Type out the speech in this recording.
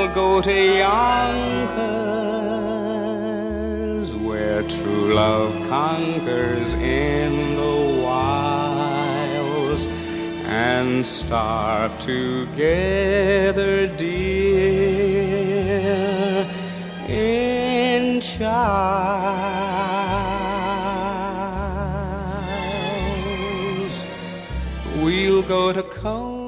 go to Yonkers, where true love conquers in the wilds, and starve together, dear, in Charles. We'll go to Coney